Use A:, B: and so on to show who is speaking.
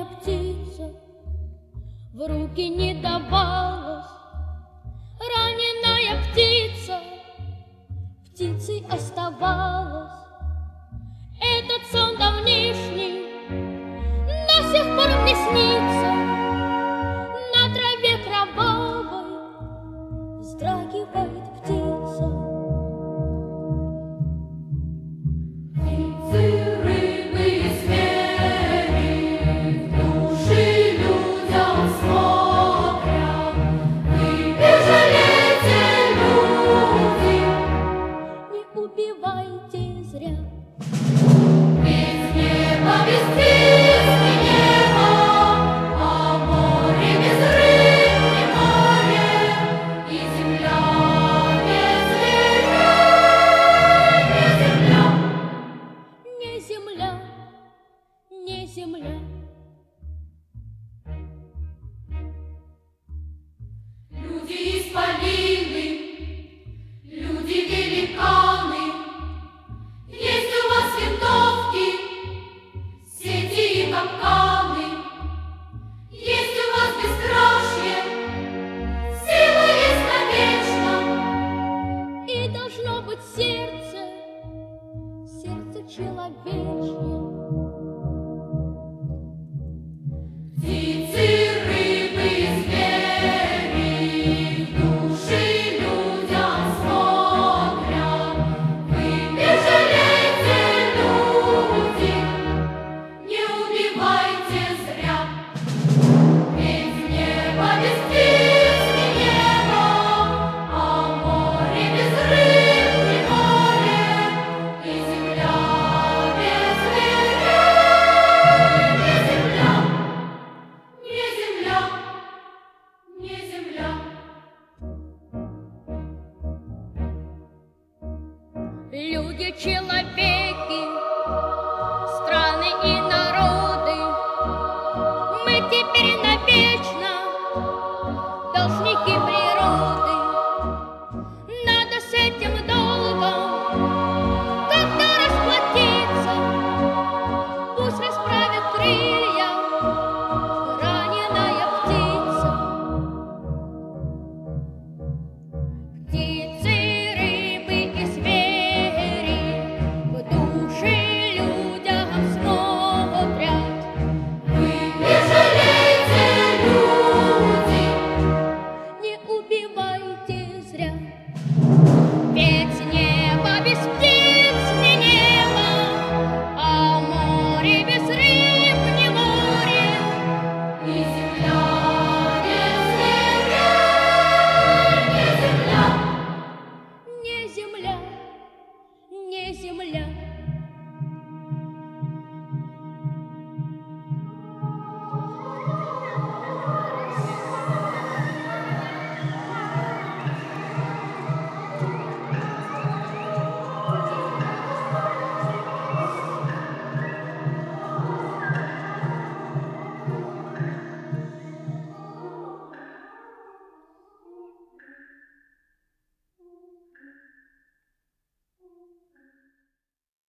A: птица в руки не давалась. Раненая птица птицей оставалась. Этот сон давнишний до сих пор мне снится. На траве кровавой вздрагивает птица.
B: Птицы, рыбы и звери в души людям смотрят. Вы не жалейте, люди,
A: Не убивайте зря.
B: ведь небо без птиц не небо, а море без рыб не море, и земля без зверей не земля.
A: Не земля, не земля.
B: Люди исполины, люди великаны, есть у вас винтовки, сети и капканы, есть у вас бесстрашие, сила есть навечно.
A: И должно быть сердце, сердце человечье.
B: Птицы, рыбы и звери в души людям смотрят. Вы не жалейте, люди, не убивайте зря. Ведь небо без птиц не небо, а море без рыб не море, и земля без зверей не земля. Не земля, не земля.
A: Люди человечьи